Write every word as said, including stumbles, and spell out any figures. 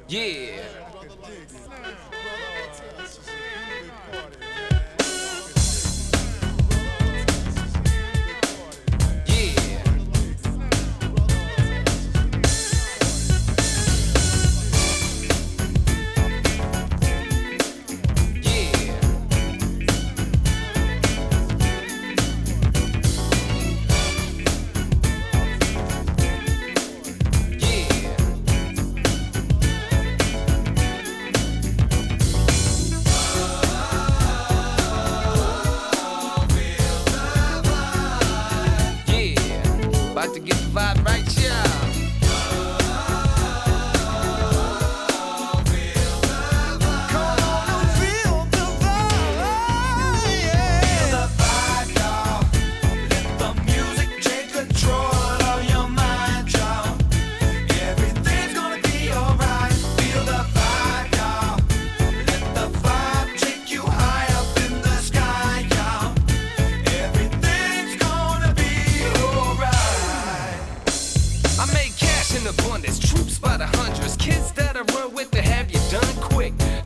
Yeah. Yeah. Yeah. Yeah. Yeah. About to get the vibe right, yeah. I made cash in abundance, troops by the hundreds, kids that I run with to have you done quick.